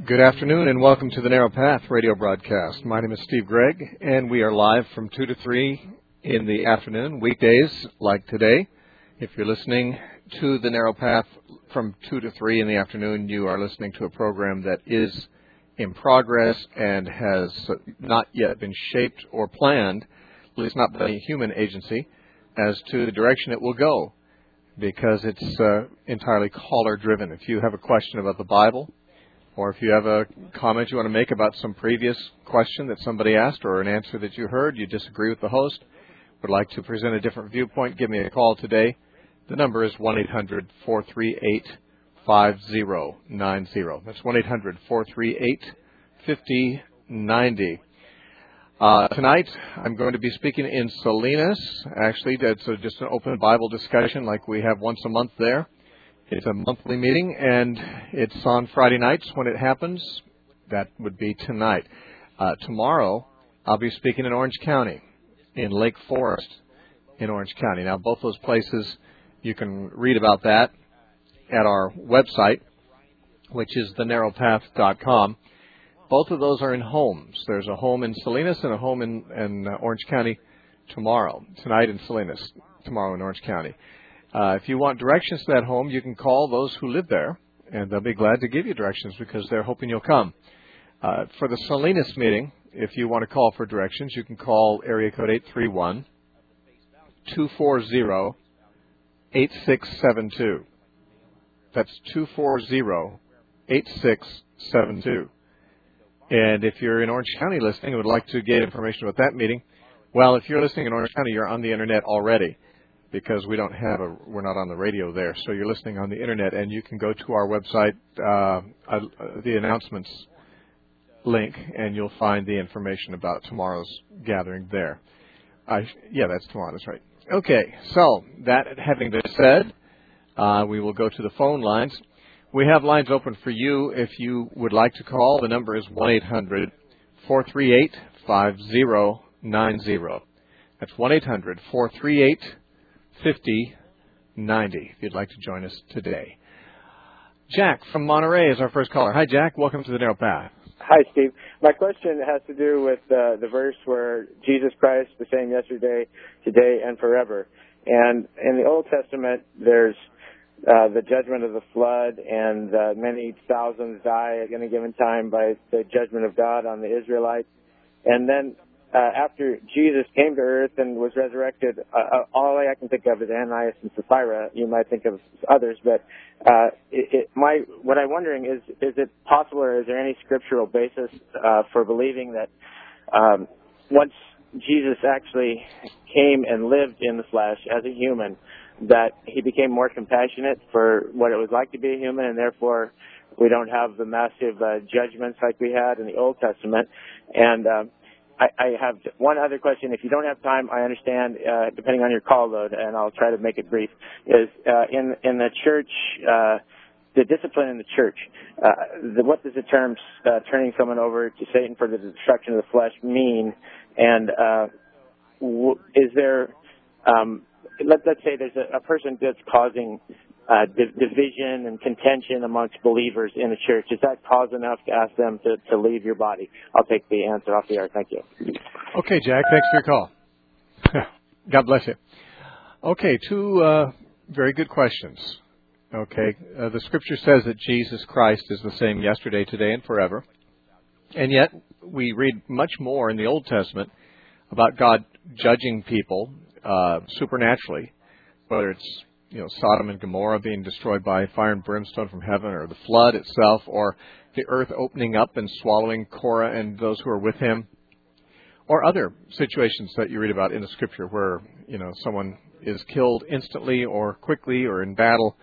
Good afternoon and welcome to the Narrow Path radio broadcast. My name is Steve Gregg and we are live from 2 to 3 in the afternoon, weekdays like today. If you're listening to the Narrow Path from 2 to 3 in the afternoon, you are listening to a program that is in progress and has not yet been shaped or planned, at least not by any human agency, as to the direction it will go, because it's entirely caller-driven. If you have a question about the Bible, or if you have a comment you want to make about some previous question that somebody asked or an answer that you heard, you disagree with the host, would like to present a different viewpoint, give me a call today. The number is 1-800-438-5090. That's 1-800-438-5090. Tonight, I'm going to be speaking in Salinas. Actually, that's just an open Bible discussion like we have once a month there. It's a monthly meeting, and it's on Friday nights when it happens. That would be tonight. Tomorrow, I'll be speaking in Orange County, in Lake Forest in Orange County. Now, both those places, you can read about that at our website, which is thenarrowpath.com. Both of those are in homes. There's a home in Salinas and a home in Orange County tomorrow. Tonight in Salinas, tomorrow in Orange County. If you want directions to that home, you can call those who live there, and they'll be glad to give you directions because they're hoping you'll come. For the Salinas meeting, if you want to call for directions, you can call area code 831-240-8672. That's 240-8672. And if you're in Orange County listening and would like to get information about that meeting, well, if you're listening in Orange County, you're on the Internet already, because we're not on the radio there. So you're listening on the Internet, and you can go to our website, the announcements link, and you'll find the information about tomorrow's gathering there. That's tomorrow. That's right. Okay, so that having been said, we will go to the phone lines. We have lines open for you if you would like to call. The number is 1-800-438-5090. That's 1-800-438-5090 if you'd like to join us today. Jack from Monterey is our first caller. Hi, Jack. Welcome to the Narrow Path. Hi, Steve. My question has to do with the verse where Jesus Christ, the same yesterday, today, and forever. And in the Old Testament, there's the judgment of the flood, and many thousands die at any given time by the judgment of God on the Israelites. And then after Jesus came to earth and was resurrected, all I can think of is Ananias and Sapphira. You might think of others, but what I'm wondering is it possible, or is there any scriptural basis for believing that once Jesus actually came and lived in the flesh as a human, that he became more compassionate for what it was like to be a human, and therefore we don't have the massive judgments like we had in the Old Testament? And I have one other question. If you don't have time, I understand, depending on your call load, and I'll try to make it brief, is in the church, the discipline in the church, what does the term turning someone over to Satan for the destruction of the flesh mean? And is there, let's say there's a person that's causing division and contention amongst believers in the church. Is that cause enough to ask them to leave your body? I'll take the answer off the air. Thank you. Okay, Jack. Thanks for your call. God bless you. Okay, two very good questions. Okay, the Scripture says that Jesus Christ is the same yesterday, today, and forever. And yet, we read much more in the Old Testament about God judging people supernaturally, whether it's Sodom and Gomorrah being destroyed by fire and brimstone from heaven, or the flood itself, or the earth opening up and swallowing Korah and those who are with him, or other situations that you read about in the Scripture where, someone is killed instantly or quickly or in battle,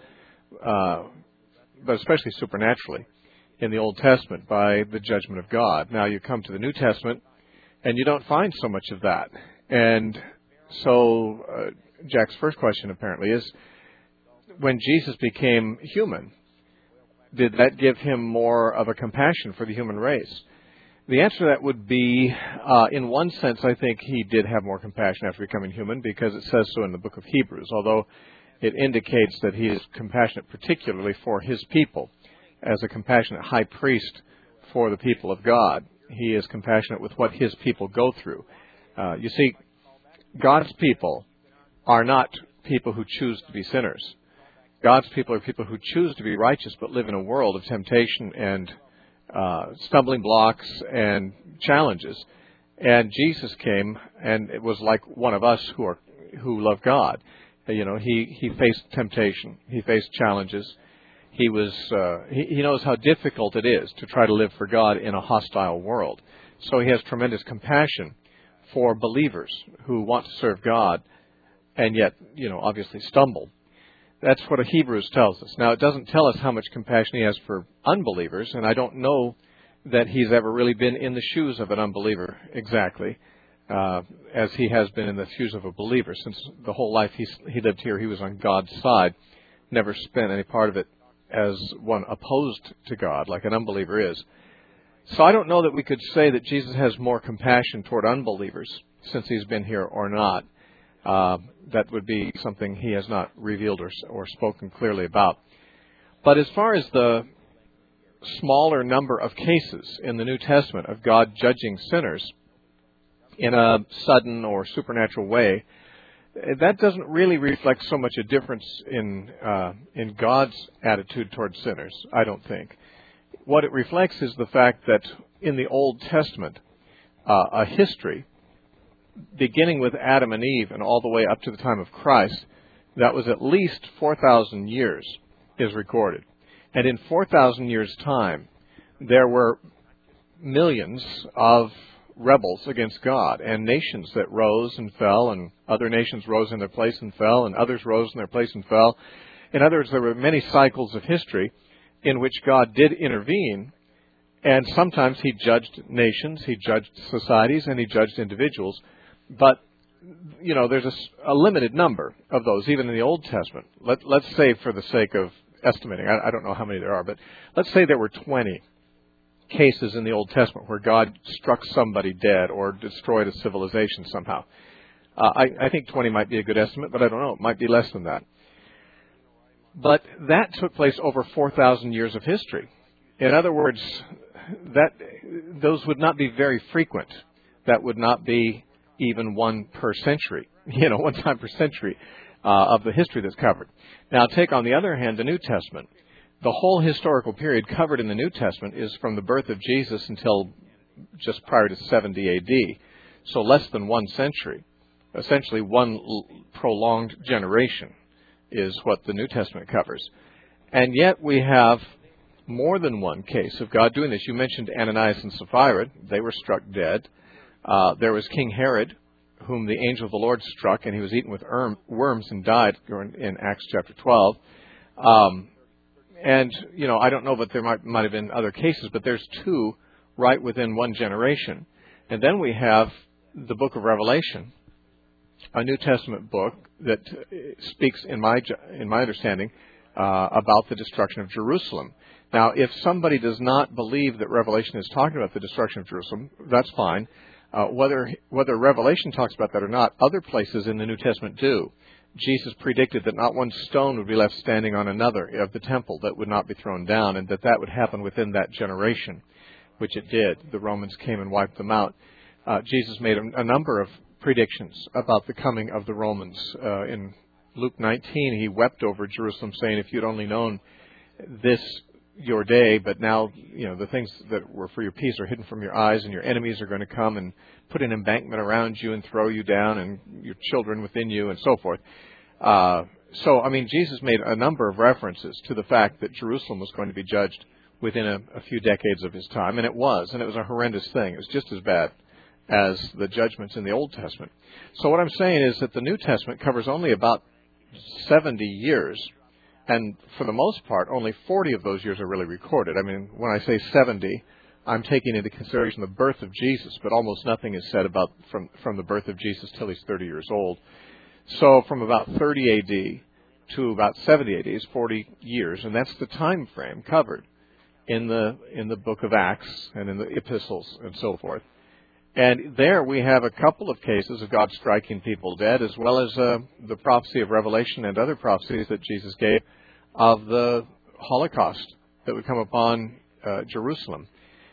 but especially supernaturally in the Old Testament by the judgment of God. Now you come to the New Testament and you don't find so much of that. And so Jack's first question apparently is, when Jesus became human, did that give him more of a compassion for the human race? The answer to that would be, in one sense, I think he did have more compassion after becoming human, because it says so in the book of Hebrews, although it indicates that he is compassionate particularly for his people, as a compassionate high priest for the people of God. He is compassionate with what His people go through. You see, God's people are not people who choose to be sinners. God's people are people who choose to be righteous but live in a world of temptation and stumbling blocks and challenges. And Jesus came, and it was like one of us who love God. You know, he faced temptation. He faced challenges. He knows how difficult it is to try to live for God in a hostile world. So He has tremendous compassion for believers who want to serve God and yet, you know, obviously stumble. That's what Hebrews tells us. Now, it doesn't tell us how much compassion He has for unbelievers, and I don't know that He's ever really been in the shoes of an unbeliever exactly, as He has been in the shoes of a believer. Since the whole life He lived here, He was on God's side, never spent any part of it as one opposed to God, like an unbeliever is. So I don't know that we could say that Jesus has more compassion toward unbelievers since He's been here or not. That would be something He has not revealed or spoken clearly about. But as far as the smaller number of cases in the New Testament of God judging sinners in a sudden or supernatural way, that doesn't really reflect so much a difference in God's attitude towards sinners, I don't think. What it reflects is the fact that in the Old Testament, a history beginning with Adam and Eve and all the way up to the time of Christ, that was at least 4,000 years is recorded. And in 4,000 years' time, there were millions of rebels against God and nations that rose and fell, and other nations rose in their place and fell, and others rose in their place and fell. In other words, there were many cycles of history in which God did intervene, and sometimes He judged nations, He judged societies, and He judged individuals. But, you know, there's a limited number of those, even in the Old Testament. Let's say, for the sake of estimating, I don't know how many there are, but let's say there were 20 cases in the Old Testament where God struck somebody dead or destroyed a civilization somehow. I think 20 might be a good estimate, but I don't know. It might be less than that. But that took place over 4,000 years of history. In other words, those would not be very frequent. That would not be even one per century, one time per century of the history that's covered. Now, take on the other hand the New Testament. The whole historical period covered in the New Testament is from the birth of Jesus until just prior to 70 A.D., so less than 1 century. Essentially, one prolonged generation is what the New Testament covers. And yet we have more than one case of God doing this. You mentioned Ananias and Sapphira. They were struck dead. There was King Herod, whom the angel of the Lord struck, and he was eaten with worms and died in Acts chapter 12. And, I don't know, but there might have been other cases, but there's 2 right within one generation. And then we have the book of Revelation, a New Testament book that speaks, in my understanding, about the destruction of Jerusalem. Now, if somebody does not believe that Revelation is talking about the destruction of Jerusalem, that's fine. Whether Revelation talks about that or not, other places in the New Testament do. Jesus predicted that not one stone would be left standing on another of the temple that would not be thrown down, and that would happen within that generation, which it did. The Romans came and wiped them out. Jesus made a number of predictions about the coming of the Romans. In Luke 19, he wept over Jerusalem, saying, if you'd only known this your day, but now, the things that were for your peace are hidden from your eyes, and your enemies are going to come and put an embankment around you and throw you down, and your children within you, and so forth. Jesus made a number of references to the fact that Jerusalem was going to be judged within a few decades of his time, and it was a horrendous thing. It was just as bad as the judgments in the Old Testament. So what I'm saying is that the New Testament covers only about 70 years, and for the most part, only 40 of those years are really recorded. I mean, when I say 70, I'm taking into consideration the birth of Jesus, but almost nothing is said about from the birth of Jesus till he's 30 years old. So from about 30 A.D. to about 70 A.D. is 40 years, and that's the time frame covered in the book of Acts and in the epistles and so forth. And there we have a couple of cases of God striking people dead, as well as the prophecy of Revelation and other prophecies that Jesus gave of the Holocaust that would come upon Jerusalem.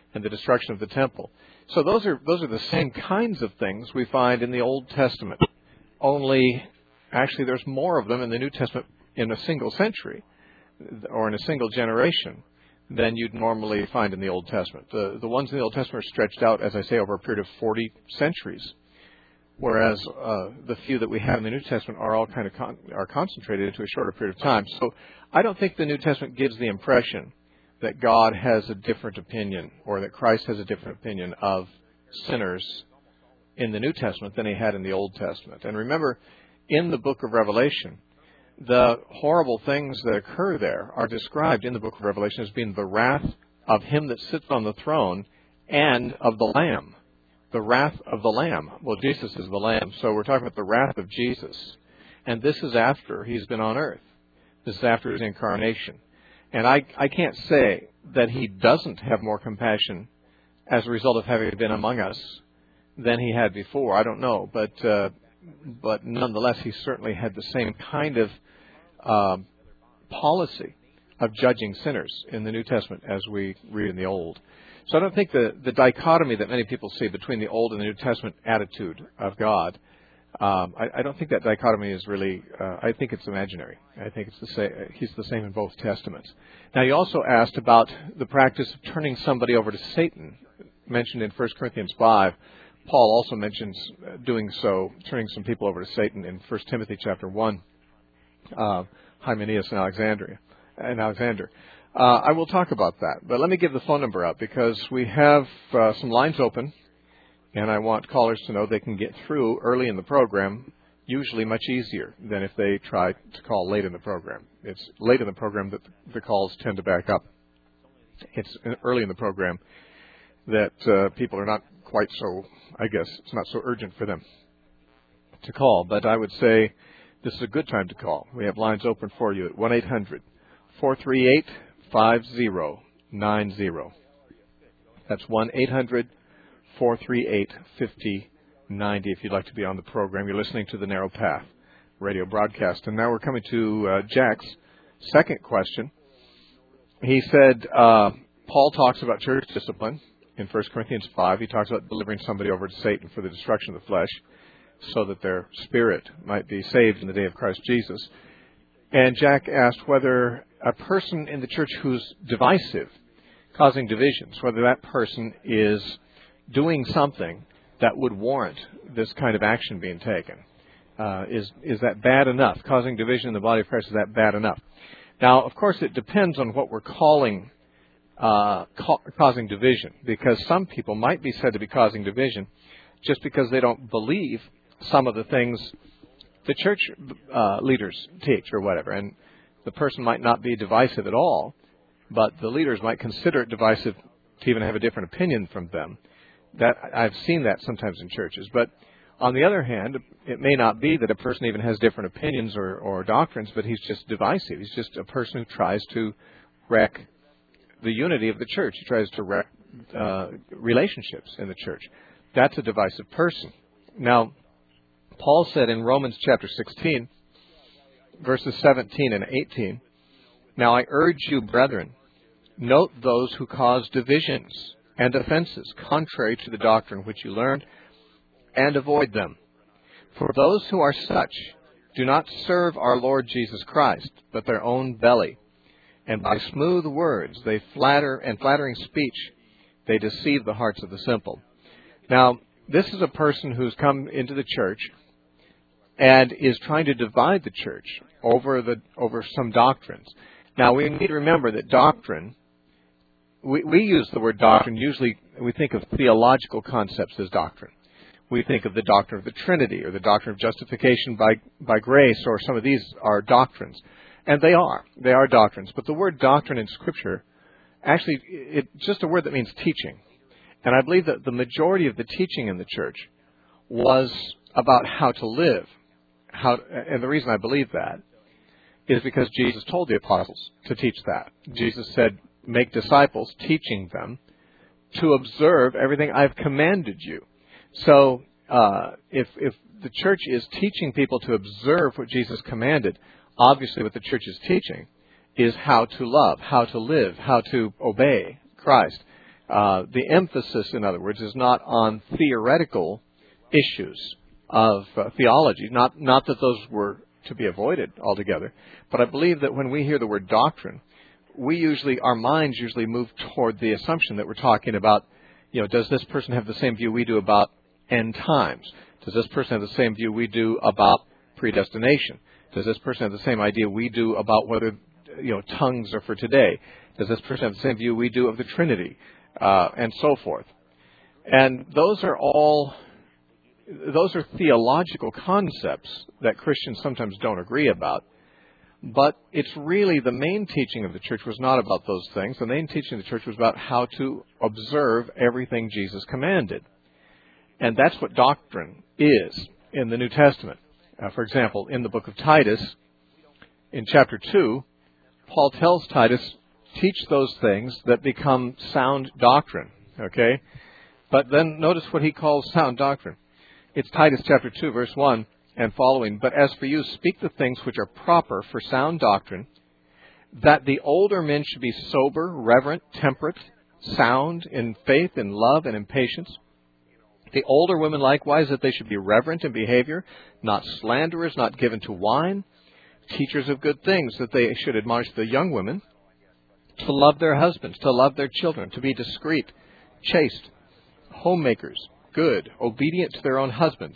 and the destruction of the temple. So those are the same kinds of things we find in the Old Testament. Only, actually, there's more of them in the New Testament in a single century or in a single generation than you'd normally find in the Old Testament. The ones in the Old Testament are stretched out, as I say, over a period of 40 centuries, whereas the few that we have in the New Testament are all kind of are concentrated into a shorter period of time. So I don't think the New Testament gives the impression that God has a different opinion or that Christ has a different opinion of sinners in the New Testament than he had in the Old Testament. And remember, in the book of Revelation, the horrible things that occur there are described in the book of Revelation as being the wrath of him that sits on the throne and of the Lamb. The wrath of the Lamb. Well, Jesus is the Lamb, so we're talking about the wrath of Jesus. And this is after he's been on earth. This is after his incarnation. And I can't say that he doesn't have more compassion as a result of having been among us than he had before. I don't know, but nonetheless, he certainly had the same kind of policy of judging sinners in the New Testament as we read in the Old. So I don't think the dichotomy that many people see between the Old and the New Testament attitude of God, I don't think that dichotomy is really, I think it's imaginary. I think it's the same. He's the same in both Testaments. Now, you also asked about the practice of turning somebody over to Satan, mentioned in 1 Corinthians 5. Paul also mentions doing so, turning some people over to Satan in 1 Timothy chapter 1, Hymenaeus and Alexander. I will talk about that, but let me give the phone number out because we have some lines open, and I want callers to know they can get through early in the program, usually much easier than if they try to call late in the program. It's late in the program that the calls tend to back up. It's early in the program that people are not quite so, I guess, it's not so urgent for them to call. But I would say this is a good time to call. We have lines open for you at 1-800-438-5090. That's 1-800-438-5090 if you'd like to be on the program. You're listening to the Narrow Path radio broadcast. And now we're coming to Jack's second question. He said, Paul talks about church discipline. In 1 Corinthians 5, he talks about delivering somebody over to Satan for the destruction of the flesh so that their spirit might be saved in the day of Christ Jesus. And Jack asked whether a person in the church who's divisive, causing divisions, whether that person is doing something that would warrant this kind of action being taken. Is that bad enough? Causing division in the body of Christ, is that bad enough? Now, of course, it depends on what we're calling causing division, because some people might be said to be causing division just because they don't believe some of the things the church leaders teach or whatever. And the person might not be divisive at all, but the leaders might consider it divisive to even have a different opinion from them. That I've seen that sometimes in churches. But on the other hand, it may not be that a person even has different opinions or doctrines, but he's just divisive. He's just a person who tries to wreck the unity of the church. He tries to wreck relationships in the church. That's a divisive person. Now, Paul said in Romans chapter 16, verses 17 and 18, "Now I urge you, brethren, note those who cause divisions and offenses contrary to the doctrine which you learned, and avoid them. For those who are such do not serve our Lord Jesus Christ, but their own belly. And by smooth words they flattering speech, they deceive the hearts of the simple." Now, this is a person who's come into the church and is trying to divide the church over some doctrines. Now, we need to remember that doctrine, we use the word doctrine, usually we think of theological concepts as doctrine. We think of the doctrine of the Trinity or the doctrine of justification by grace, or some of these are doctrines. And they are doctrines. But the word doctrine in Scripture, actually, it's just a word that means teaching. And I believe that the majority of the teaching in the church was about how to live. And the reason I believe that is because Jesus told the apostles to teach that. Jesus said, "Make disciples, teaching them to observe everything I've commanded you." So if the church is teaching people to observe what Jesus commanded, obviously what the church is teaching is how to love, how to live, how to obey Christ. The emphasis, in other words, is not on theoretical issues of theology. Not that those were to be avoided altogether, but I believe that when we hear the word doctrine, our minds usually move toward the assumption that we're talking about, does this person have the same view we do about end times? Does this person have the same view we do about predestination? Does this person have the same idea we do about whether, tongues are for today? Does this person have the same view we do of the Trinity? And so forth. And those are theological concepts that Christians sometimes don't agree about. But it's really the main teaching of the church was not about those things. The main teaching of the church was about how to observe everything Jesus commanded. And that's what doctrine is in the New Testament. For example, in the book of Titus, in chapter 2, Paul tells Titus, teach those things that become sound doctrine. Okay? But then notice what he calls sound doctrine. It's Titus chapter 2, verse 1 and following. But as for you, speak the things which are proper for sound doctrine, that the older men should be sober, reverent, temperate, sound in faith, in love, and in patience. The older women likewise, that they should be reverent in behavior, not slanderers, not given to wine, teachers of good things, that they should admonish the young women to love their husbands, to love their children, to be discreet, chaste, homemakers, good, obedient to their own husbands,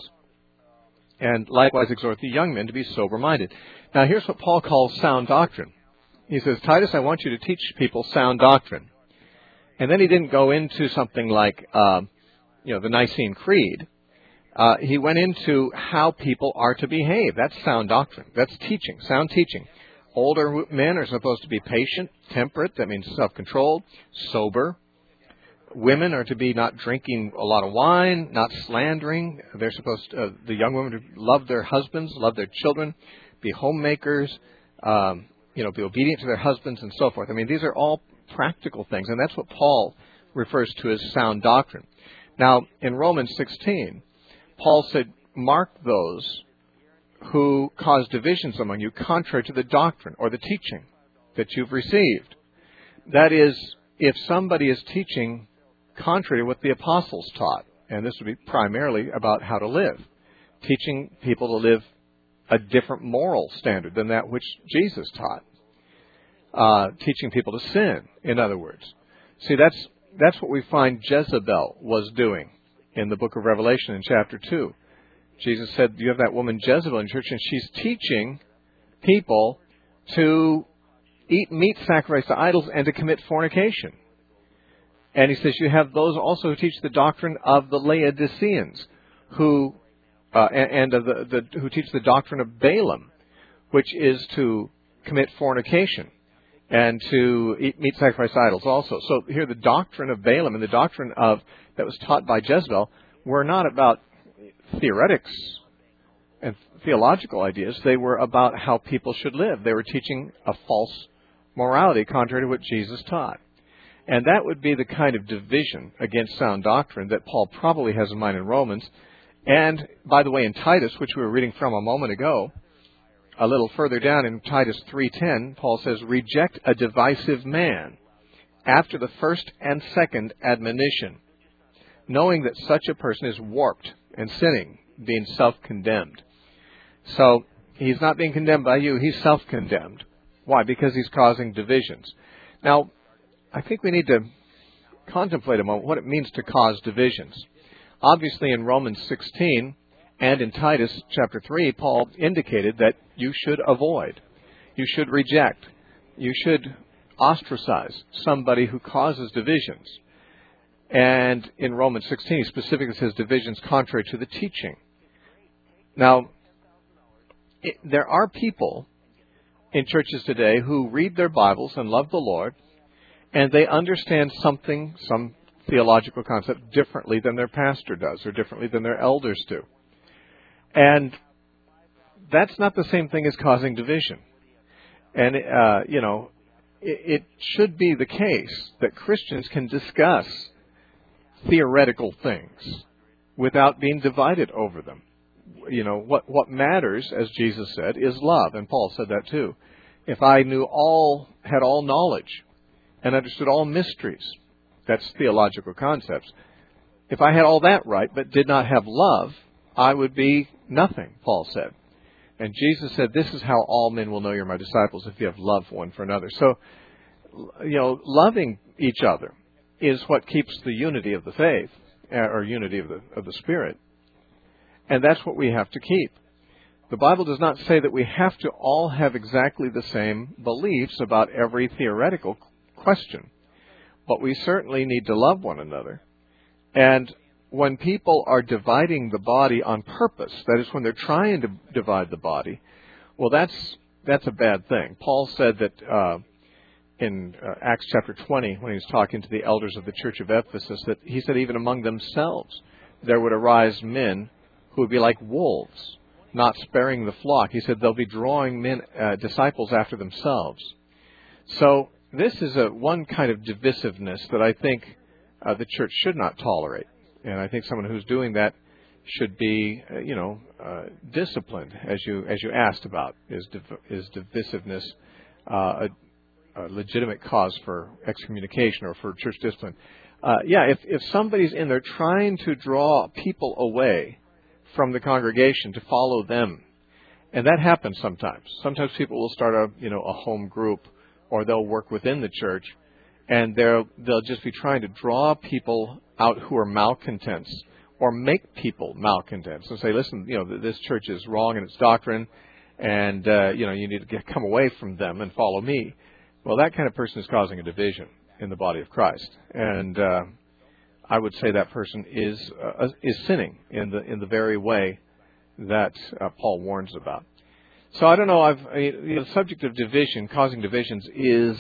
and likewise exhort the young men to be sober-minded. Now here's what Paul calls sound doctrine. He says, Titus, I want you to teach people sound doctrine. And then he didn't go into something like, the Nicene Creed. He went into how people are to behave. That's sound doctrine. That's teaching, sound teaching. Older men are supposed to be patient, temperate, that means self-controlled, sober. Women are to be not drinking a lot of wine, not slandering. They're supposed to, the young women to love their husbands, love their children, be homemakers, be obedient to their husbands and so forth. I mean, these are all practical things, and that's what Paul refers to as sound doctrine. Now, in Romans 16, Paul said, mark those who cause divisions among you contrary to the doctrine or the teaching that you've received. That is, if somebody is teaching contrary to what the apostles taught, and this would be primarily about how to live, teaching people to live a different moral standard than that which Jesus taught, teaching people to sin, in other words. See, that's what we find Jezebel was doing in the book of Revelation in chapter 2. Jesus said, you have that woman Jezebel in church, and she's teaching people to eat meat sacrificed to idols and to commit fornication. And he says you have those also who teach the doctrine of the Laodiceans, who who teach the doctrine of Balaam, which is to commit fornication and to eat meat sacrificed to idols also. So here the doctrine of Balaam and the doctrine that was taught by Jezebel were not about theoretics and theological ideas. They were about how people should live. They were teaching a false morality contrary to what Jesus taught. And that would be the kind of division against sound doctrine that Paul probably has in mind in Romans. And, by the way, in Titus, which we were reading from a moment ago, a little further down in Titus 3:10, Paul says, reject a divisive man after the first and second admonition, knowing that such a person is warped and sinning, being self-condemned. So he's not being condemned by you, he's self-condemned. Why? Because he's causing divisions. Now, I think we need to contemplate a moment what it means to cause divisions. Obviously, in Romans 16 and in Titus chapter 3, Paul indicated that you should avoid, you should reject, you should ostracize somebody who causes divisions. And in Romans 16, he specifically says divisions contrary to the teaching. Now, there are people in churches today who read their Bibles and love the Lord, and they understand something, some theological concept, differently than their pastor does or differently than their elders do. And that's not the same thing as causing division. And, it should be the case that Christians can discuss theoretical things without being divided over them. What matters, as Jesus said, is love. And Paul said that too. If I had all knowledge and understood all mysteries That's theological concepts. If I had all that right but did not have love, I would be nothing, Paul said. And Jesus said, this is how all men will know you're my disciples, if you have love one for another. So, loving each other is what keeps the unity of the faith, or unity of the Spirit. And that's what we have to keep. The Bible does not say that we have to all have exactly the same beliefs about every theoretical question. But we certainly need to love one another. And when people are dividing the body on purpose, that is, when they're trying to divide the body, well, that's a bad thing. Paul said that in Acts chapter 20, when he was talking to the elders of the church of Ephesus, that he said even among themselves there would arise men who would be like wolves, not sparing the flock. He said they'll be drawing disciples after themselves. So this is one kind of divisiveness that I think the church should not tolerate. And I think someone who's doing that should be, disciplined, as you asked about. Is divisiveness a legitimate cause for excommunication or for church discipline? If somebody's in there trying to draw people away from the congregation to follow them, and that happens sometimes. Sometimes people will start a home group, or they'll work within the church, and they'll just be trying to draw people out who are malcontents, or make people malcontents, and say, listen, this church is wrong in its doctrine, and you need to come away from them and follow me. Well, that kind of person is causing a division in the body of Christ, and I would say that person is sinning in the very way that Paul warns about. So I don't know. The subject of division, causing divisions, is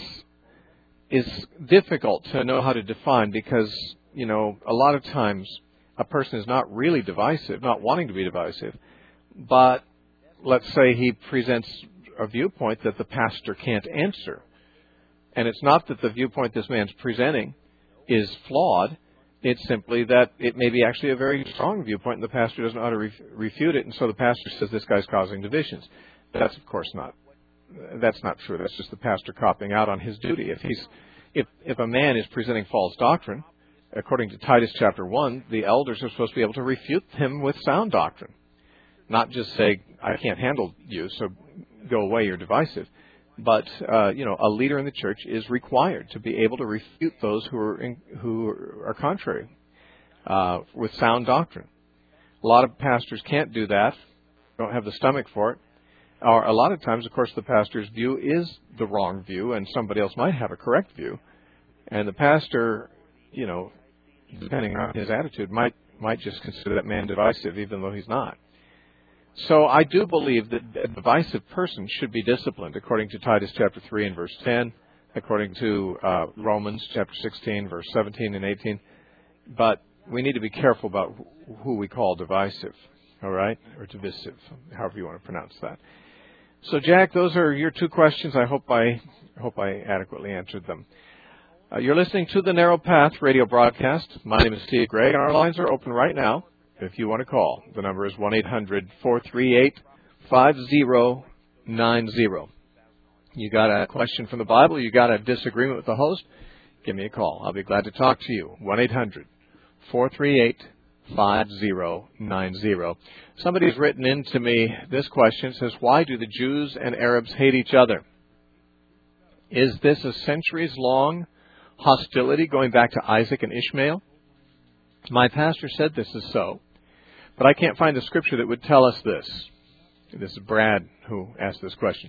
difficult to know how to define, because a lot of times a person is not really divisive, not wanting to be divisive, but let's say he presents a viewpoint that the pastor can't answer. And it's not that the viewpoint this man's presenting is flawed. It's simply that it may be actually a very strong viewpoint, and the pastor doesn't know how to refute it, and so the pastor says this guy's causing divisions. That's, of course, that's not true. That's just the pastor copping out on his duty. If a man is presenting false doctrine, according to Titus chapter 1, the elders are supposed to be able to refute him with sound doctrine, not just say, I can't handle you, so go away, you're divisive. But a leader in the church is required to be able to refute those who are contrary with sound doctrine. A lot of pastors can't do that, don't have the stomach for it. Or a lot of times, of course, the pastor's view is the wrong view, and somebody else might have a correct view. And the pastor, depending on his attitude, might just consider that man divisive, even though he's not. So I do believe that a divisive person should be disciplined, according to Titus chapter 3 and verse 10, according to Romans chapter 16, verse 17 and 18. But we need to be careful about who we call divisive, all right, or divisive, however you want to pronounce that. So, Jack, those are your two questions. I hope I adequately answered them. You're listening to the Narrow Path radio broadcast. My name is Steve Gregg, and our lines are open right now if you want to call. The number is 1-800-438-5090. You got a question from the Bible, you got a disagreement with the host, give me a call. I'll be glad to talk to you. 1-800-438-5090. Somebody's written in to me this question. It says, why do the Jews and Arabs hate each other? Is this a centuries-long hostility going back to Isaac and Ishmael? My pastor said this is so, but I can't find the scripture that would tell us this. This is Brad who asked this question.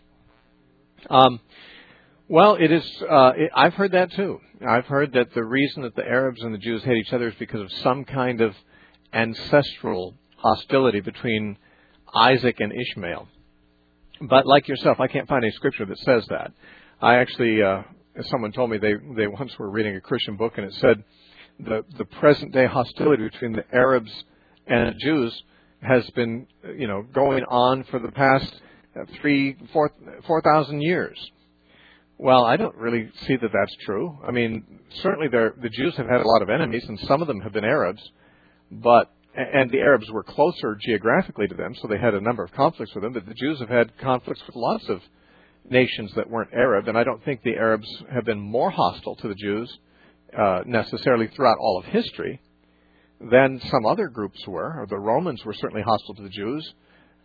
Well, it is. I've heard that too. I've heard that the reason that the Arabs and the Jews hate each other is because of some kind of ancestral hostility between Isaac and Ishmael. But like yourself, I can't find any scripture that says that. I actually, someone told me they once were reading a Christian book, and it said the present day hostility between the Arabs and the Jews has been, going on for the past 4,000 years. Well, I don't really see that that's true. I mean, certainly the Jews have had a lot of enemies, and some of them have been Arabs, and the Arabs were closer geographically to them, so they had a number of conflicts with them, but the Jews have had conflicts with lots of nations that weren't Arab, and I don't think the Arabs have been more hostile to the Jews necessarily throughout all of history. Then some other groups were, or the Romans were certainly hostile to the Jews.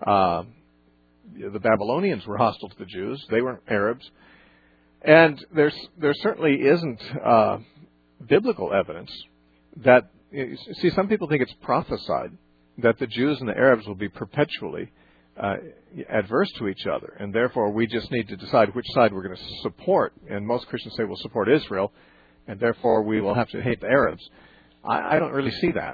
The Babylonians were hostile to the Jews. They weren't Arabs. And there certainly isn't biblical evidence that, see, some people think it's prophesied that the Jews and the Arabs will be perpetually adverse to each other, and therefore we just need to decide which side we're going to support. And most Christians say we'll support Israel, and therefore we will have to hate the Arabs. I don't really see that.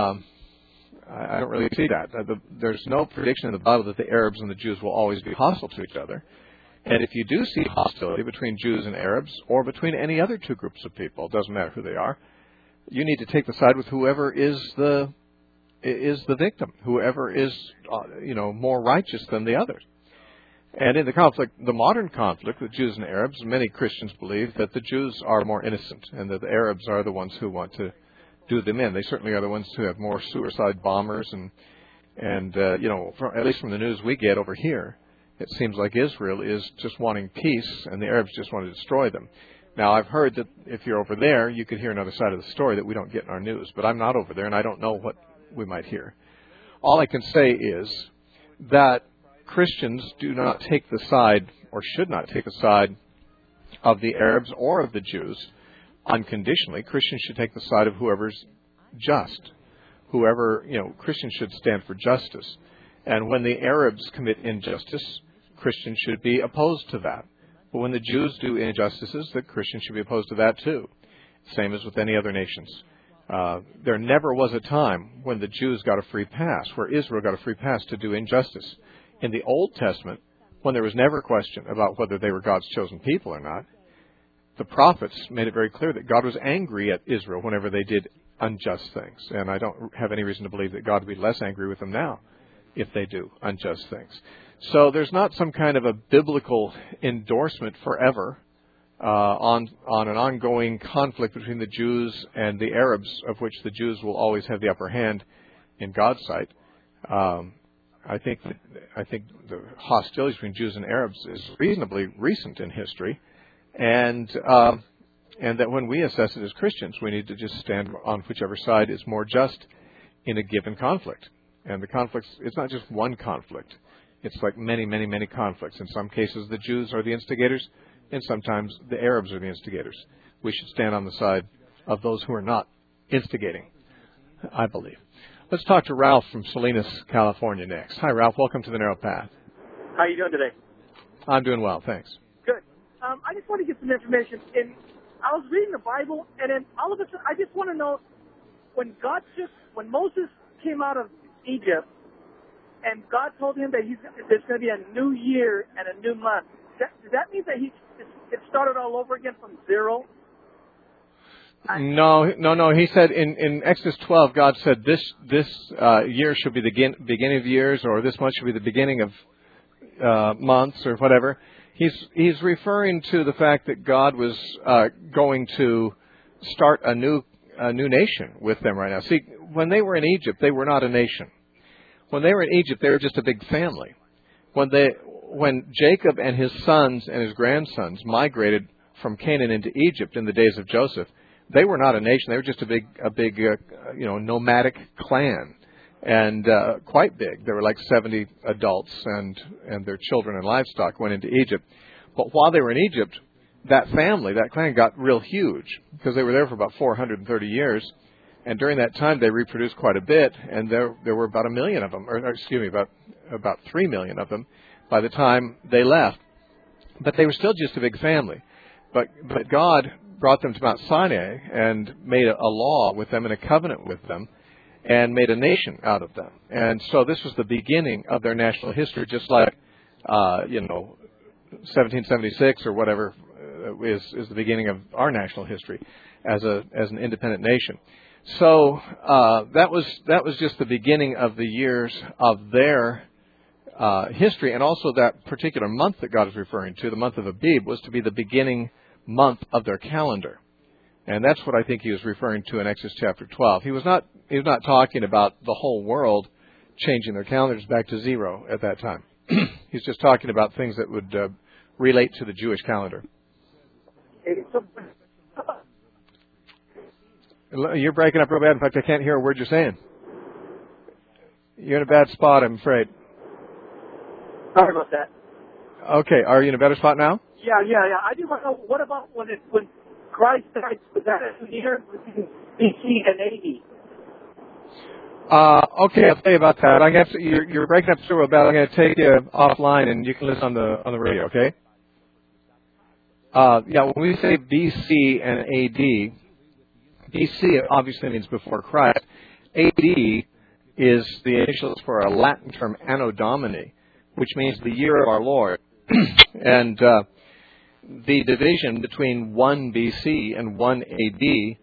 I don't really see that. There's no prediction in the Bible that the Arabs and the Jews will always be hostile to each other. And if you do see hostility between Jews and Arabs, or between any other two groups of people, it doesn't matter who they are, you need to take the side with whoever is the victim, whoever is more righteous than the others. And in the conflict, the modern conflict with Jews and Arabs, many Christians believe that the Jews are more innocent and that the Arabs are the ones who want to do them in. They certainly are the ones who have more suicide bombers and at least from the news we get over here, it seems like Israel is just wanting peace and the Arabs just want to destroy them. Now, I've heard that if you're over there, you could hear another side of the story that we don't get in our news, but I'm not over there and I don't know what we might hear. All I can say is that Christians do not take the side, or should not take the side, of the Arabs or of the Jews unconditionally. Christians should take the side of whoever's just. Christians should stand for justice. And when the Arabs commit injustice, Christians should be opposed to that. But when the Jews do injustices, the Christians should be opposed to that too. Same as with any other nations. There never was a time when the Jews got a free pass, where Israel got a free pass to do injustice. In the Old Testament, when there was never a question about whether they were God's chosen people or not, the prophets made it very clear that God was angry at Israel whenever they did unjust things. And I don't have any reason to believe that God would be less angry with them now if they do unjust things. So there's not some kind of a biblical endorsement forever on an ongoing conflict between the Jews and the Arabs, of which the Jews will always have the upper hand in God's sight. I think the hostility between Jews and Arabs is reasonably recent in history, and that when we assess it as Christians, we need to just stand on whichever side is more just in a given conflict. And the conflicts, it's not just one conflict. It's like many, many, many conflicts. In some cases, the Jews are the instigators, and sometimes the Arabs are the instigators. We should stand on the side of those who are not instigating, I believe. Let's talk to Ralph from Salinas, California next. Hi, Ralph. Welcome to the Narrow Path. How are you doing today? I'm doing well, thanks. Good. I just want to get some information. I was reading the Bible, and then all of a sudden, I just want to know, when Moses came out of Egypt, and God told him that there's going to be a new year and a new month, does that mean that it started all over again from zero? No. He said in Exodus 12, God said this year should be the beginning of years, or this month should be the beginning of months, or whatever. He's referring to the fact that God was going to start a new nation with them right now. See, when they were in Egypt, they were not a nation. When they were in Egypt, they were just a big family. When Jacob and his sons and his grandsons migrated from Canaan into Egypt in the days of Joseph, they were not a nation. They were just a big nomadic clan, and quite big. There were like 70 adults, and their children and livestock went into Egypt. But while they were in Egypt, that clan got real huge because they were there for about 430 years. And during that time, they reproduced quite a bit, and there were about 1 million of them, about 3 million of them by the time they left. But they were still just a big family. But God brought them to Mount Sinai and made a law with them and a covenant with them and made a nation out of them. And so this was the beginning of their national history, just like, 1776 or whatever is the beginning of our national history as an independent nation. So that was just the beginning of the years of their history, and also that particular month that God is referring to, the month of Abib, was to be the beginning month of their calendar, and that's what I think he was referring to in Exodus chapter 12. He was not talking about the whole world changing their calendars back to zero at that time. He's just talking about things that would relate to the Jewish calendar. You're breaking up real bad. In fact, I can't hear a word you're saying. You're in a bad spot, I'm afraid. Sorry about that. Okay, are you in a better spot now? Yeah. I do want to know, what about when Christ died? Was that a year between BC and AD? Okay, I'll tell you about that. You're breaking up so real bad. I'm going to take you offline, and you can listen on the radio. Okay? When we say BC and AD, BC obviously means before Christ. AD is the initials for a Latin term, Anno Domini, which means the year of our Lord. And the division between 1 BC and 1 AD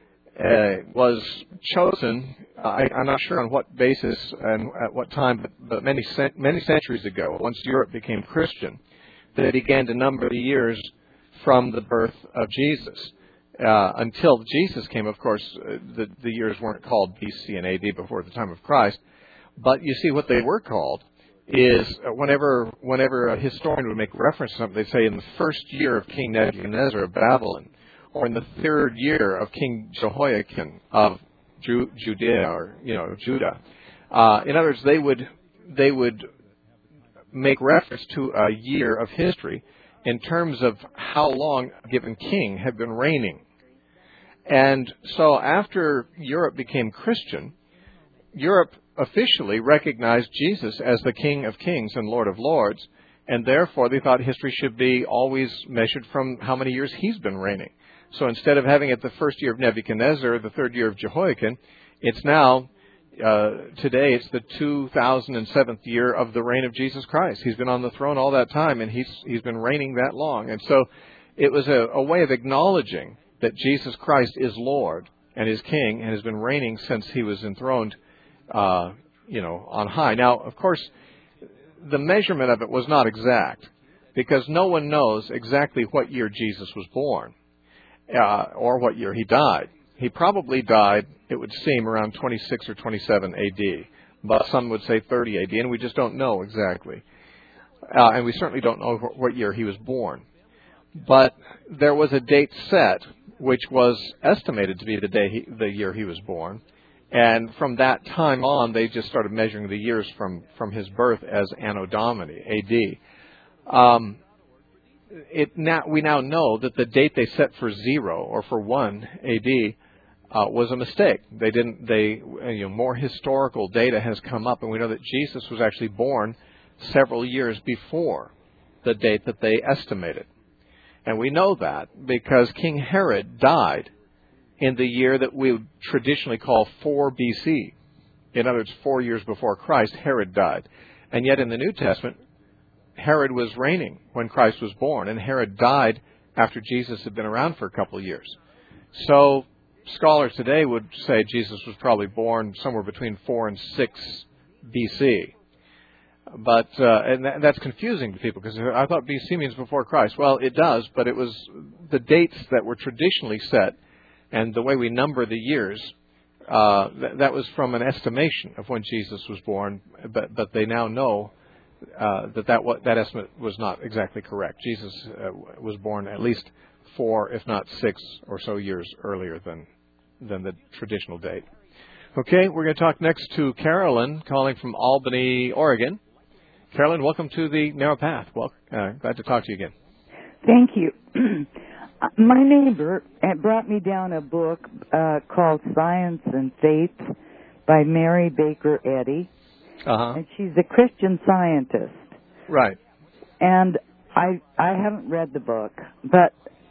was chosen, I'm not sure on what basis and at what time, but many centuries ago, once Europe became Christian, they began to number the years from the birth of Jesus. Until Jesus came, of course, the years weren't called BC and AD before the time of Christ. But you see, what they were called is whenever a historian would make reference to something, they'd say in the first year of King Nebuchadnezzar of Babylon, or in the third year of King Jehoiakim of Judea, or Judah. In other words, they would make reference to a year of history in terms of how long a given king had been reigning. And so after Europe became Christian, Europe officially recognized Jesus as the King of Kings and Lord of Lords, and therefore they thought history should be always measured from how many years he's been reigning. So instead of having it the first year of Nebuchadnezzar, the third year of Jehoiakim, it's now, today, it's the 2007th year of the reign of Jesus Christ. He's been on the throne all that time, and he's been reigning that long. And so it was a way of acknowledging that Jesus Christ is Lord and is King and has been reigning since he was enthroned, on high. Now, of course, the measurement of it was not exact, because no one knows exactly what year Jesus was born, or what year he died. He probably died, it would seem, around 26 or 27 AD. But some would say 30 AD, and we just don't know exactly. And we certainly don't know what year he was born. But there was a date set, which was estimated to be the year he was born. And from that time on, they just started measuring the years from his birth as Anno Domini, AD. We now know that the date they set for 0 or for 1 AD was a mistake. More historical data has come up, and we know that Jesus was actually born several years before the date that they estimated. And we know that because King Herod died in the year that we would traditionally call 4 BC. In other words, 4 years before Christ, Herod died. And yet in the New Testament, Herod was reigning when Christ was born, and Herod died after Jesus had been around for a couple of years. So scholars today would say Jesus was probably born somewhere between 4 and 6 BC. But that's confusing to people, because I thought BC means before Christ. Well, it does, but it was the dates that were traditionally set, and the way we number the years, that was from an estimation of when Jesus was born. But they now know that estimate was not exactly correct. Jesus was born at least 4, if not 6 or so years earlier than the traditional date. Okay, we're going to talk next to Carolyn, calling from Albany, Oregon. Carolyn, welcome to the Narrow Path. Well, glad to talk to you again. Thank you. My neighbor brought me down a book called Science and Faith by Mary Baker Eddy. Uh-huh. And she's a Christian scientist. Right. And I haven't read the book, but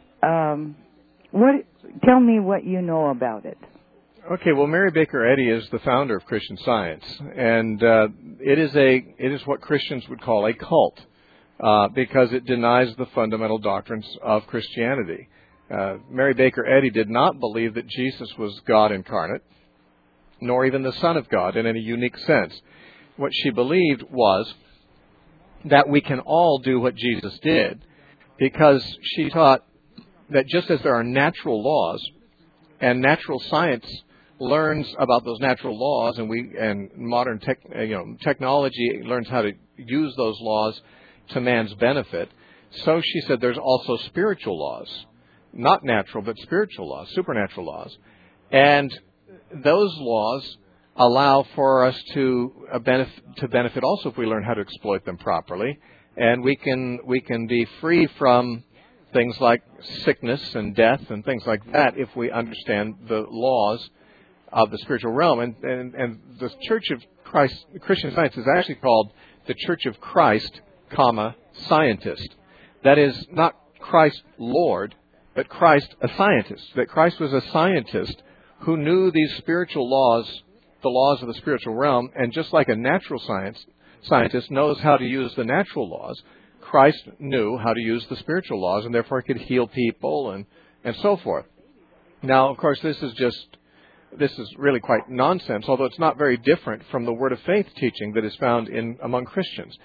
tell me what you know about it. Okay, well, Mary Baker Eddy is the founder of Christian Science, and it is what Christians would call a cult, because it denies the fundamental doctrines of Christianity. Mary Baker Eddy did not believe that Jesus was God incarnate, nor even the Son of God in any unique sense. What she believed was that we can all do what Jesus did, because she taught that just as there are natural laws, and natural science learns about those natural laws, and modern technology learns how to use those laws to man's benefit, so she said there's also spiritual laws, not natural but spiritual laws, supernatural laws. And those laws allow for us to benefit also if we learn how to exploit them properly. And we can be free from things like sickness and death and things like that if we understand the laws of the spiritual realm. And the Church of Christ, Christian Science, is actually called the Church of Christ, Scientist. That is not Christ Lord, but Christ a scientist. That Christ was a scientist who knew these spiritual laws, the laws of the spiritual realm, and just like a natural scientist knows how to use the natural laws, Christ knew how to use the spiritual laws, and therefore could heal people and so forth. Now, of course, this is really quite nonsense, although it's not very different from the Word of Faith teaching that is found among Christians.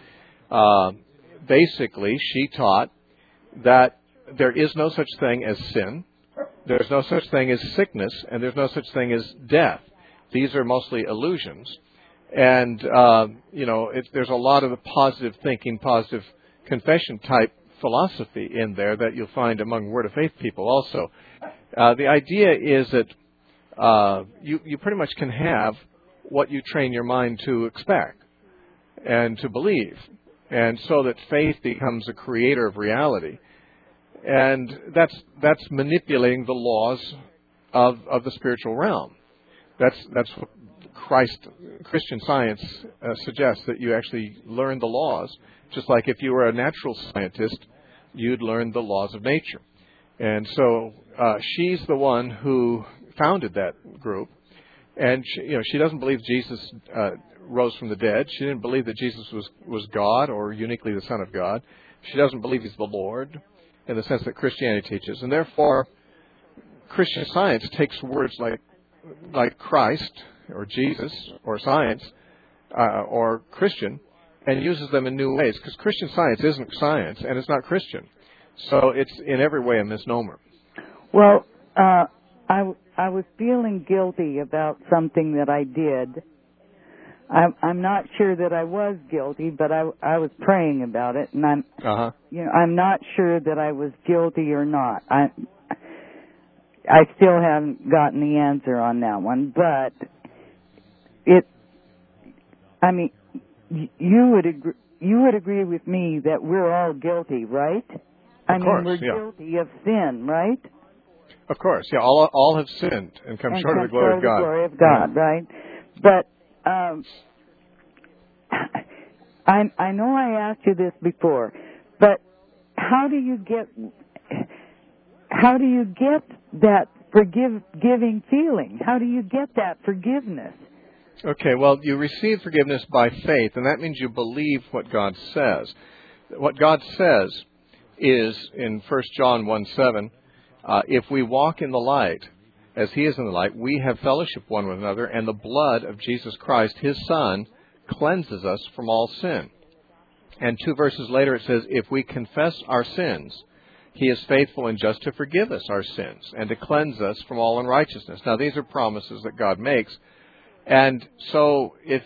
Basically, she taught that there is no such thing as sin, there's no such thing as sickness, and there's no such thing as death. These are mostly illusions. And, there's a lot of the positive thinking, positive confession type philosophy in there that you'll find among Word of Faith people also. The idea is that you pretty much can have what you train your mind to expect and to believe, and so that faith becomes a creator of reality. And that's manipulating the laws of the spiritual realm. That's what Christian Science suggests, that you actually learn the laws, just like if you were a natural scientist, you'd learn the laws of nature. And so she's the one who founded that group, and she doesn't believe Jesus rose from the dead. She didn't believe that Jesus was God or uniquely the Son of God. She doesn't believe He's the Lord in the sense that Christianity teaches, and therefore Christian Science takes words like Christ or Jesus or science or Christian and uses them in new ways, because Christian Science isn't science and it's not Christian. So it's in every way a misnomer. Well, I was feeling guilty about something that I did. I'm not sure that I was guilty, but I was praying about it, and I'm not sure that I was guilty or not. I still haven't gotten the answer on that one, but you would agree with me that we're all guilty, right? Of course, we're guilty of sin, right? Of course, yeah. All have sinned and come short of the glory of God. Glory of God, right? But I know I asked you this before, but how do you get that forgiving feeling? How do you get that forgiveness? Okay, well, you receive forgiveness by faith, and that means you believe what God says. What God says is, in 1 John 1:7, if we walk in the light, as He is in the light, we have fellowship one with another, and the blood of Jesus Christ, His Son, cleanses us from all sin. And 2 verses later it says, if we confess our sins, He is faithful and just to forgive us our sins and to cleanse us from all unrighteousness. Now, these are promises that God makes. And so if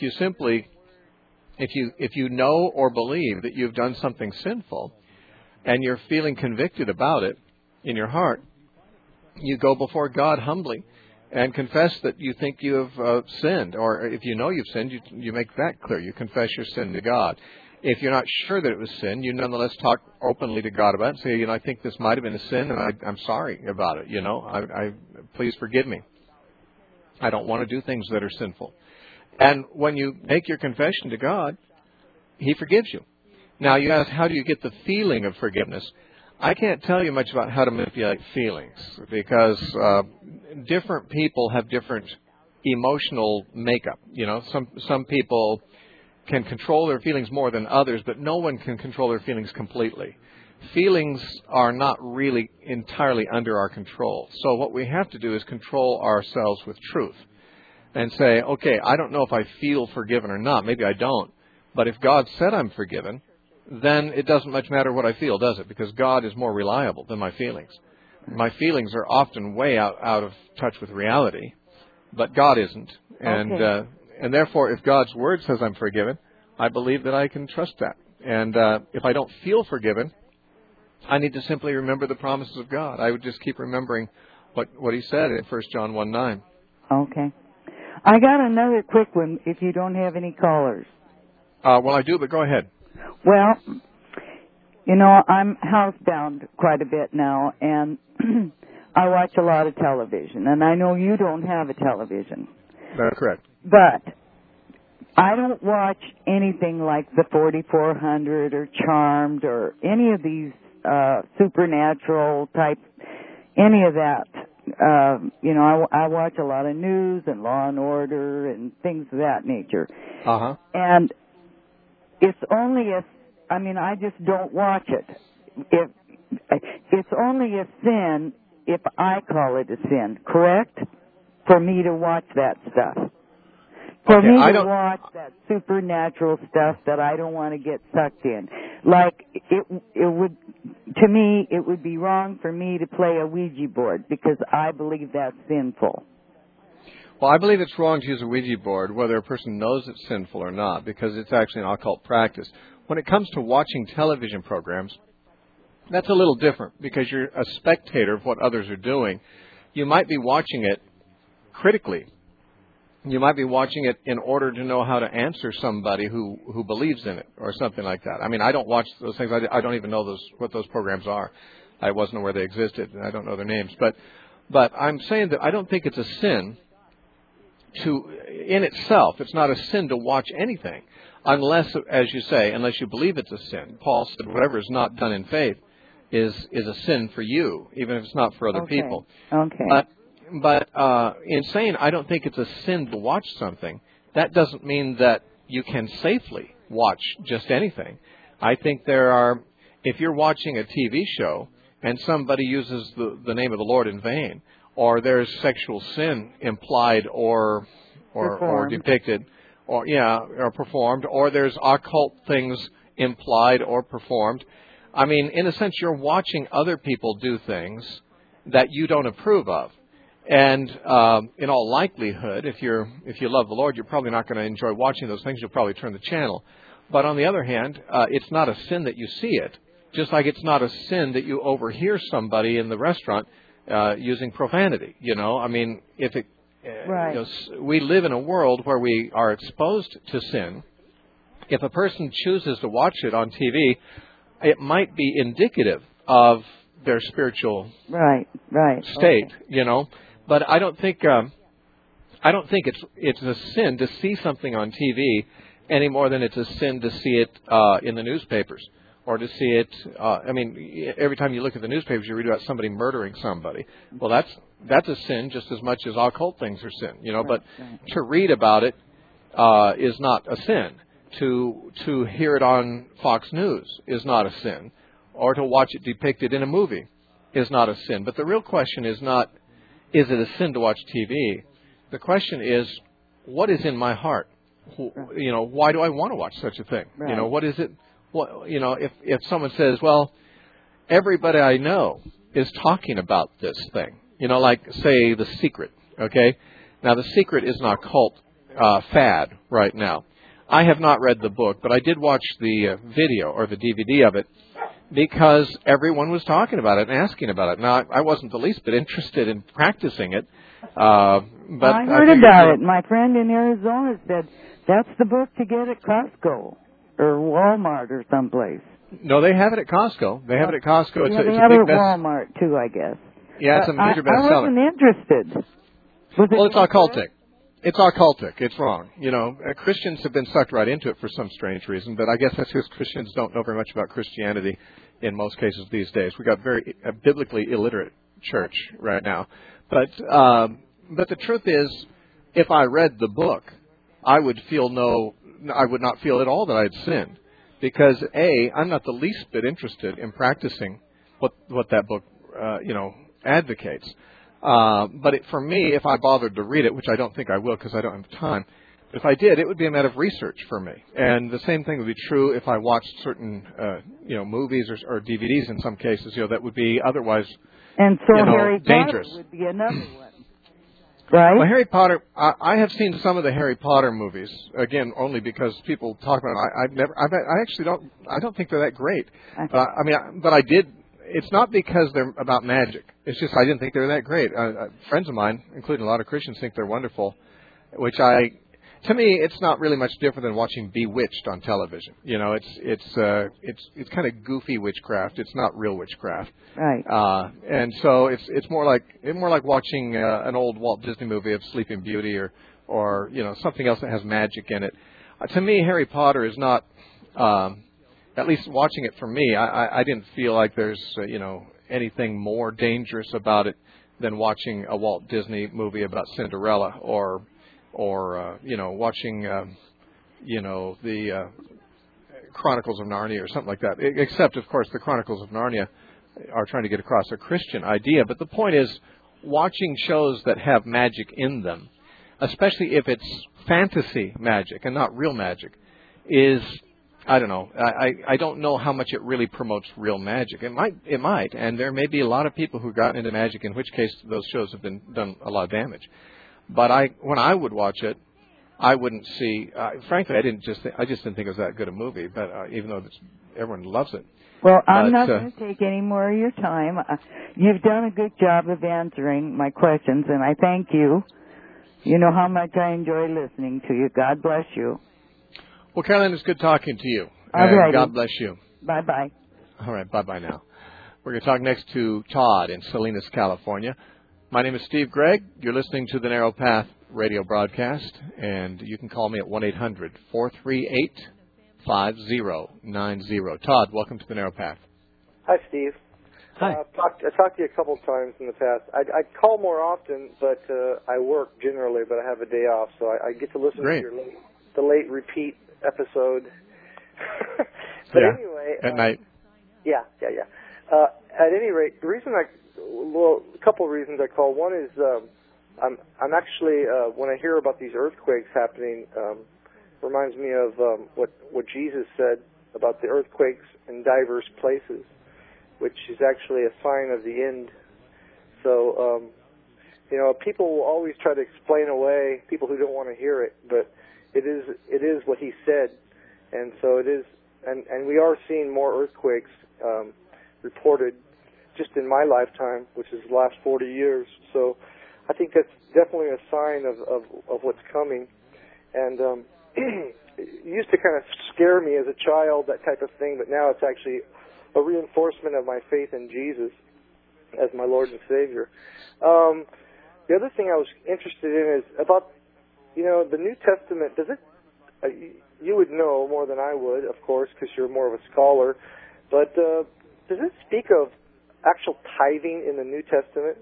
you know or believe that you've done something sinful and you're feeling convicted about it in your heart, you go before God humbly and confess that you think you have sinned. Or if you know you've sinned, you make that clear. You confess your sin to God. If you're not sure that it was sin, you nonetheless talk openly to God about it. Say, I think this might have been a sin, and I'm sorry about it. I please forgive me. I don't want to do things that are sinful. And when you make your confession to God, He forgives you. Now, you ask, how do you get the feeling of forgiveness? I can't tell you much about how to manipulate feelings, because different people have different emotional makeup. Some people can control their feelings more than others, but no one can control their feelings completely. Feelings are not really entirely under our control. So what we have to do is control ourselves with truth and say, okay, I don't know if I feel forgiven or not. Maybe I don't. But if God said I'm forgiven, then it doesn't much matter what I feel, does it? Because God is more reliable than my feelings. My feelings are often way out of touch with reality, but God isn't. Okay. And therefore, if God's Word says I'm forgiven, I believe that I can trust that. And if I don't feel forgiven, I need to simply remember the promises of God. I would just keep remembering what he said in 1 John 1:9. Okay. I got another quick one if you don't have any callers. Well, I do, but go ahead. Well, I'm housebound quite a bit now, and I watch a lot of television, and I know you don't have a television. That's correct. But I don't watch anything like the 4400 or Charmed or any of these supernatural type, any of that. I watch a lot of news and Law and Order and things of that nature. Uh-huh. And it's only I just don't watch it. It's only a sin if I call it a sin, correct? For me to watch that stuff. For me to watch that supernatural stuff that I don't want to get sucked in. Like, to me, it would be wrong for me to play a Ouija board because I believe that's sinful. Well, I believe it's wrong to use a Ouija board, whether a person knows it's sinful or not, because it's actually an occult practice. When it comes to watching television programs, that's a little different because you're a spectator of what others are doing. You might be watching it critically. You might be watching it in order to know how to answer somebody who believes in it or something like that. I mean, I don't watch those things. I don't even know what those programs are. I wasn't aware they existed, and I don't know their names. But I'm saying that I don't think it's a sin in itself. It's not a sin to watch anything unless, as you say, unless you believe it's a sin. Paul said whatever is not done in faith is a sin for you, even if it's not for other people. Okay. But in saying I don't think it's a sin to watch something, that doesn't mean that you can safely watch just anything. I think if you're watching a TV show and somebody uses the name of the Lord in vain, or there's sexual sin implied or depicted, or performed, or there's occult things implied or performed, I mean, in a sense, you're watching other people do things that you don't approve of. And in all likelihood, if you love the Lord, you're probably not going to enjoy watching those things. You'll probably turn the channel. But on the other hand, it's not a sin that you see it, just like it's not a sin that you overhear somebody in the restaurant using profanity. I mean, right. We live in a world where we are exposed to sin. If a person chooses to watch it on TV, it might be indicative of their spiritual state, okay. But I don't think it's a sin to see something on TV any more than it's a sin to see it in the newspapers or to see it. I mean, every time you look at the newspapers, you read about somebody murdering somebody. Well, that's a sin just as much as occult things are sin, But to read about it is not a sin. To hear it on Fox News is not a sin, or to watch it depicted in a movie is not a sin. But the real question is not, is it a sin to watch TV? The question is, what is in my heart? Why do I want to watch such a thing? Right. What is it? If someone says, well, everybody I know is talking about this thing, like say The Secret. Okay, now The Secret is an occult fad right now. I have not read the book, but I did watch the video or the DVD of it because everyone was talking about it and asking about it. Now, I wasn't the least bit interested in practicing it. But I heard about it. My friend in Arizona said that's the book to get at Costco or Walmart or someplace. No, they have it at Costco. They have it at Costco. They have it at Walmart, too, I guess. Yeah, it's a major bestseller. I wasn't interested. It's occultic. It's occultic. It's wrong. Christians have been sucked right into it for some strange reason, but I guess that's because Christians don't know very much about Christianity in most cases these days. We've got very biblically illiterate church right now. But the truth is, if I read the book, I would not feel at all that I had sinned, because I'm not the least bit interested in practicing what that book advocates. But for me, if I bothered to read it, which I don't think I will because I don't have time, but if I did, it would be a matter of research for me. And the same thing would be true if I watched certain, movies or DVDs in some cases, that would be otherwise, and so Harry dangerous. Potter would be another one, right? Well, Harry Potter, I have seen some of the Harry Potter movies, again, only because people talk about it. I don't think they're that great. But I did it's not because they're about magic. It's just I didn't think they were that great. Friends of mine, including a lot of Christians, think they're wonderful, to me, it's not really much different than watching Bewitched on television. You know, it's kind of goofy witchcraft. It's not real witchcraft. Right. And so it's more like watching an old Walt Disney movie of Sleeping Beauty or you know, something else that has magic in it. To me, Harry Potter is not. At least watching it for me, I didn't feel like there's you know, anything more dangerous about it than watching a Walt Disney movie about Cinderella or you know, watching you know, the Chronicles of Narnia or something like that. Except, of course, the Chronicles of Narnia are trying to get across a Christian idea. But the point is, watching shows that have magic in them, especially if it's fantasy magic and not real magic, is, I don't know. I don't know how much it really promotes real magic. It might, and there may be a lot of people who got into magic, in which case those shows have done a lot of damage. But when I would watch it, I wouldn't see. Frankly, I just didn't think it was that good a movie. But even though everyone loves it. Well, I'm not going to take any more of your time. You've done a good job of answering my questions, and I thank you. You know how much I enjoy listening to you. God bless you. Well, Carolyn, it's good talking to you. All right. God bless you. Bye-bye. All right, bye-bye now. We're going to talk next to Todd in Salinas, California. My name is Steve Gregg. You're listening to the Narrow Path radio broadcast, and you can call me at 1-800-438-5090. Todd, welcome to the Narrow Path. Hi, Steve. Hi. I talked to you a couple of times in the past. I call more often, but I work generally, but I have a day off, so I get to listen to the late repeat episode. But anyway, at night. Yeah. At any rate, the reason a couple of reasons I call. One is I'm actually when I hear about these earthquakes happening, reminds me of what Jesus said about the earthquakes in diverse places, which is actually a sign of the end. So you know, people will always try to explain away people who don't want to hear it, but it is what he said, and so it is, and we are seeing more earthquakes reported just in my lifetime, which is the last 40 years. So I think that's definitely a sign of what's coming. And it used to kind of scare me as a child, that type of thing, but now it's actually a reinforcement of my faith in Jesus as my Lord and Savior. The other thing I was interested in is about, you know, the New Testament. Does it? You would know more than I would, of course, because you're more of a scholar. But does it speak of actual tithing in the New Testament?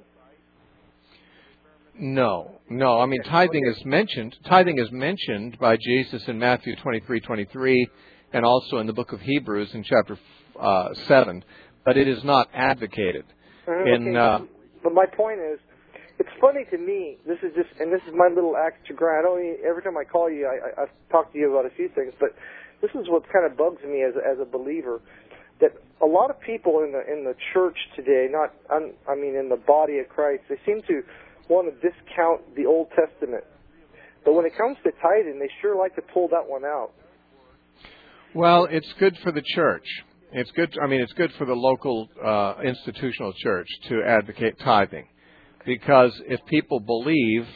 No. I mean, tithing is mentioned. Tithing is mentioned by Jesus in Matthew 23:23, and also in the book of Hebrews in chapter 7. But it is not advocated. But my point is, it's funny to me. This is my little axe to grind. Every time I call you, I've talked to you about a few things, but this is what kind of bugs me as a believer, that a lot of people in the church today, in the body of Christ, they seem to want to discount the Old Testament. But when it comes to tithing, they sure like to pull that one out. Well, it's good for the church. It's good for the local institutional church to advocate tithing. Because if people believe,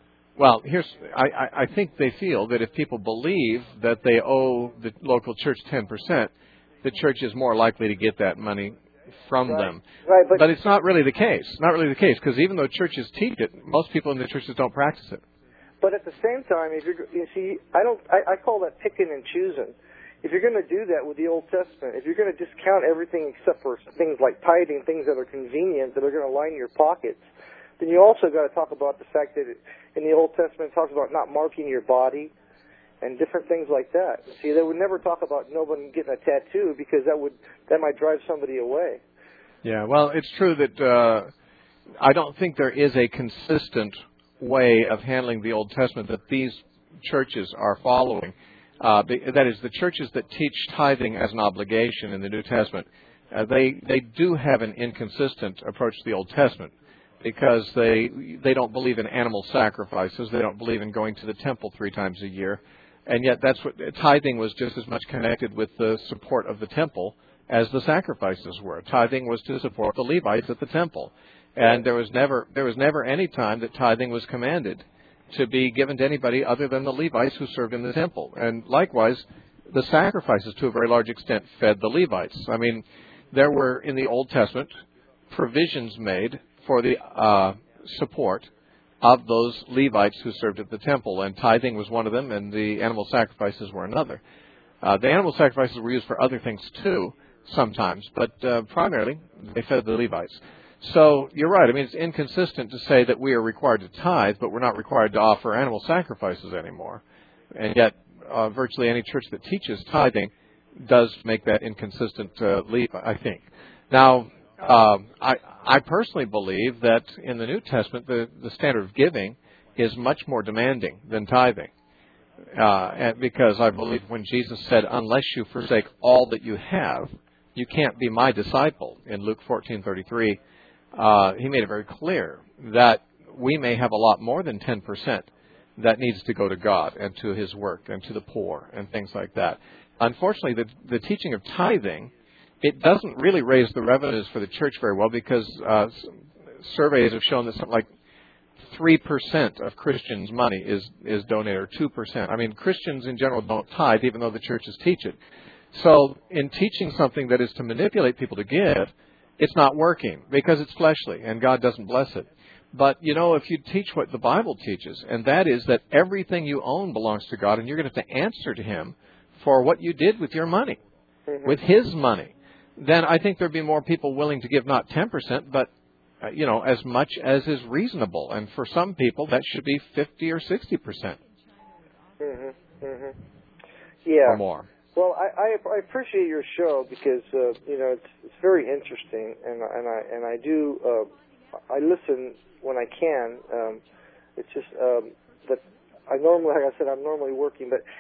I think they feel that if people believe that they owe the local church 10%, the church is more likely to get that money from them. Right, but it's not really the case. Not really the case, because even though churches teach it, most people in the churches don't practice it. But at the same time, I call that picking and choosing. If you're going to do that with the Old Testament, if you're going to discount everything except for things like tithing, things that are convenient, that are going to line your pockets, then you also got to talk about the fact that in the Old Testament it talks about not marking your body and different things like that. See, they would never talk about nobody getting a tattoo, because that might drive somebody away. Yeah, well, it's true that I don't think there is a consistent way of handling the Old Testament that these churches are following. That is, the churches that teach tithing as an obligation in the New Testament, they do have an inconsistent approach to the Old Testament, because they don't believe in animal sacrifices. They don't believe in going to the temple 3 times a year. And yet that's what tithing was, just as much connected with the support of the temple as the sacrifices were. Tithing was to support the Levites at the temple. And there was never any time that tithing was commanded to be given to anybody other than the Levites who served in the temple. And likewise, the sacrifices to a very large extent fed the Levites. I mean, there were in the Old Testament provisions made for the support of those Levites who served at the temple, and tithing was one of them, and the animal sacrifices were another. The animal sacrifices were used for other things too, sometimes, but primarily they fed the Levites. So you're right. I mean, it's inconsistent to say that we are required to tithe, but we're not required to offer animal sacrifices anymore. And yet, virtually any church that teaches tithing does make that inconsistent leap, I think. Now, I personally believe that in the New Testament, the standard of giving is much more demanding than tithing. Because I believe when Jesus said, unless you forsake all that you have, you can't be my disciple, in Luke 14:33, he made it very clear that we may have a lot more than 10% that needs to go to God and to His work and to the poor and things like that. Unfortunately, the teaching of tithing, it doesn't really raise the revenues for the church very well, because surveys have shown that something like 3% of Christians' money is donated, or 2%. I mean, Christians in general don't tithe, even though the churches teach it. So in teaching something that is to manipulate people to give, it's not working because it's fleshly and God doesn't bless it. But, you know, if you teach what the Bible teaches, and that is that everything you own belongs to God, and you're going to have to answer to Him for what you did with your money, with His money, then I think there'd be more people willing to give not 10%, but, you know, as much as is reasonable. And for some people, that should be 50 or 60%. Yeah. Or more. Well, I appreciate your show because you know, it's very interesting, and I do I listen when I can. It's just that I normally, like I said, I'm normally working, but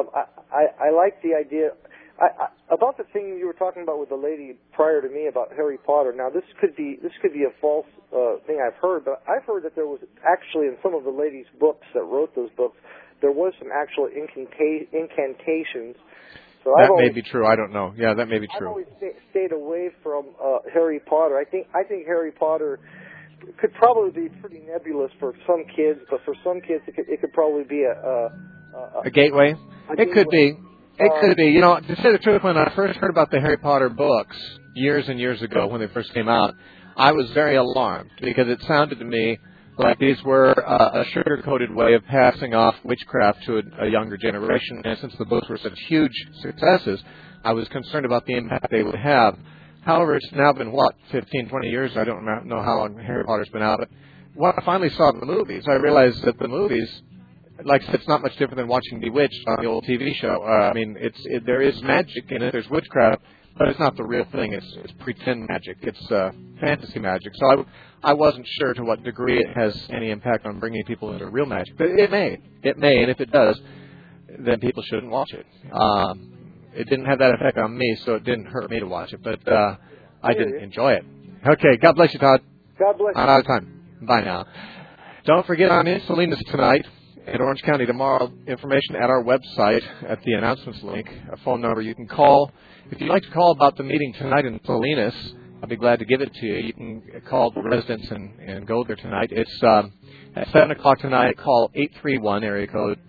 I like the idea about the thing you were talking about with the lady prior to me about Harry Potter. Now this could be a false thing I've heard, but I've heard that there was actually in some of the ladies' books that wrote those books, there was some actual incantations. So that may be true. I don't know. Yeah, that may be true. I've always stayed away from Harry Potter. I think Harry Potter could probably be pretty nebulous for some kids, but for some kids it could probably be a gateway. It could be. It could be. You know, to say the truth, when I first heard about the Harry Potter books years and years ago when they first came out, I was very alarmed because it sounded to me like these were a sugar-coated way of passing off witchcraft to a younger generation. And since the books were such huge successes, I was concerned about the impact they would have. However, it's now been, 15, 20 years? I don't know how long Harry Potter's been out. But when I finally saw the movies, I realized that the movies, like I said, it's not much different than watching Bewitched on the old TV show. I mean, there is magic in it. There's witchcraft. But it's not the real thing. It's pretend magic. It's fantasy magic. So I wasn't sure to what degree it has any impact on bringing people into real magic. But it may. It may. And if it does, then people shouldn't watch it. It didn't have that effect on me, so it didn't hurt me to watch it. But I didn't enjoy it. Okay. God bless you, Todd. God bless you. I'm out of time. Bye now. Don't forget, I'm in Salinas tonight. In Orange County tomorrow. Information at our website at the announcements link. A phone number you can call. If you'd like to call about the meeting tonight in Salinas, I'll be glad to give it to you. You can call the residents and go there tonight. It's at 7 o'clock tonight. Call 831 area code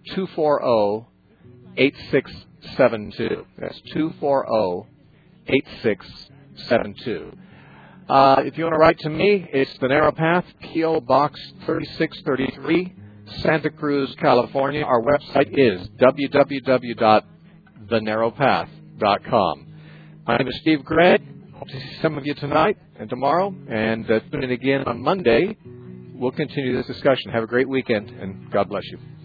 240-8672. That's 240-8672. If you want to write to me, it's The Narrow Path, P.O. Box 3633, Santa Cruz, California. Our website is www.thenarrowpath.com. My name is Steve Gregg. Hope to see some of you tonight and tomorrow. And tune in again on Monday. We'll continue this discussion. Have a great weekend, and God bless you.